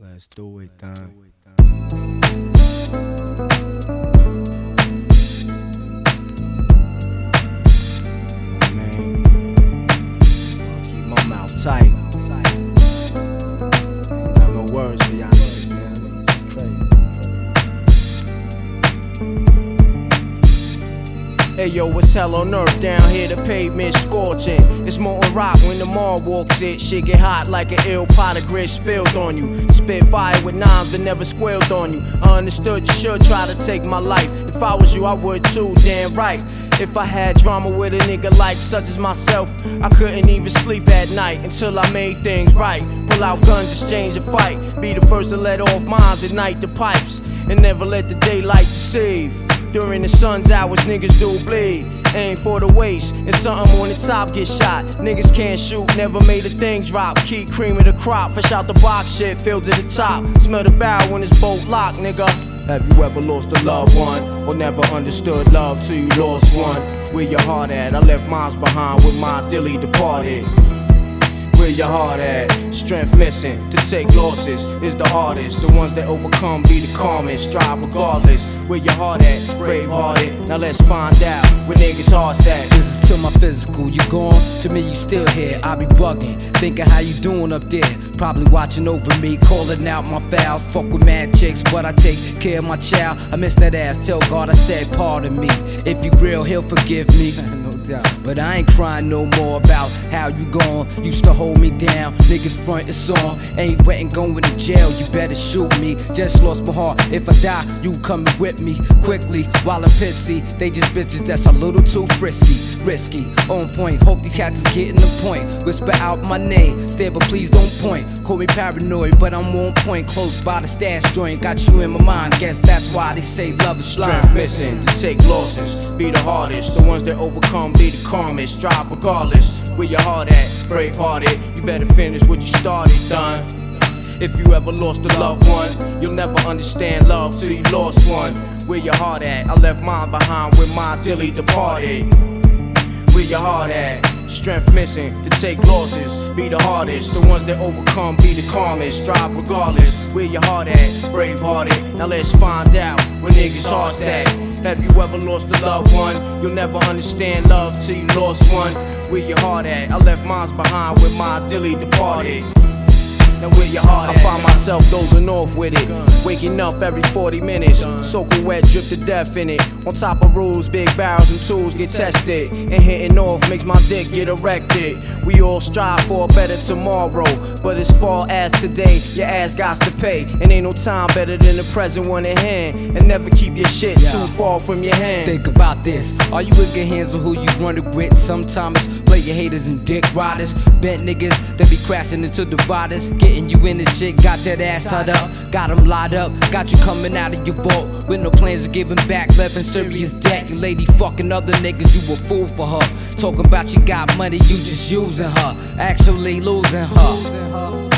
Let's do it, Don. Man, keep my mouth tight. Got no words for y'all niggas, man. It's crazy. Hey yo, it's hell on earth down here, the pavement scorching. It's molten rock when the mall walks it. Shit get hot like an ill pot of grit spilled on you. Spit fire with nines but never squealed on you. I understood you should try to take my life. If I was you, I would too, damn right. If I had drama with a nigga like such as myself, I couldn't even sleep at night until I made things right. Pull out guns, exchange a fight. Be the first to let off mines, ignite the pipes, and never let the daylight deceive. During the sun's hours, niggas do bleed. Aim for the waist, and something on the top get shot. Niggas can't shoot, never made a thing drop. Keep cream of the crop, fresh out the box, shit filled to the top. Smell the barrel when it's bolt locked, nigga. Have you ever lost a loved one, or never understood love till you lost one? Where your heart at? I left mine behind with my dilly departed. Where your heart at? Strength missing, to take losses is the hardest. The ones that overcome be the calmest, strive regardless. Where your heart at? Brave hearted. Now let's find out where niggas' hearts at. This is to my physical, you gone? To me you still here, I be bugging. Thinking how you doing up there, probably watching over me, calling out my fouls. Fuck with mad chicks, but I take care of my child. I miss that ass, tell God I said pardon me. If you real, he'll forgive me. But I ain't crying no more about how you gone. Used to hold me down, niggas front the song. Ain't wet and going to jail, you better shoot me. Just lost my heart, if I die, you coming with me. Quickly, while I'm pissy, they just bitches that's a little too frisky. Risky, on point, hope these cats is getting the point. Whisper out my name, stare but please don't point. Call me paranoid, but I'm on point. Close by the stash joint, got you in my mind. Guess that's why they say love is blind. Strength missing, to take losses be the hardest. The ones that overcome be the calmest, strive regardless. Where your heart at? Brave hearted. You better finish what you started, done. If you ever lost a loved one, you'll never understand love till you lost one. Where your heart at? I left mine behind with my dilly departed. Where your heart at? Strength missing, to take losses be the hardest. The ones that overcome be the calmest, strive regardless. Where your heart at? Brave hearted. Now let's find out where niggas' hearts at. Have you ever lost a loved one? You'll never understand love till you lost one. Where your heart at? I left mine behind with my dilly departed. Now where your heart at? I find myself dozing off with it, waking up every 40 minutes, soaking wet, drip to death in it. On top of rules, big barrels and tools get tested, and hitting off makes my dick get erected. We all strive for a better tomorrow, but as far as today, your ass got to pay. And ain't no time better than the present one at hand. And never keep your shit too far from your hand. Think about this, are you in good hands with who you running with? Sometimes play your haters and dick riders, bent niggas that be crashing into dividers. Getting you in this shit, got that ass hut up, got them lied up, got you coming out of your vault with no plans of giving back, left in serious debt. Your lady fucking other niggas, you a fool for her. Talking about you got money, you just using her, actually losing her.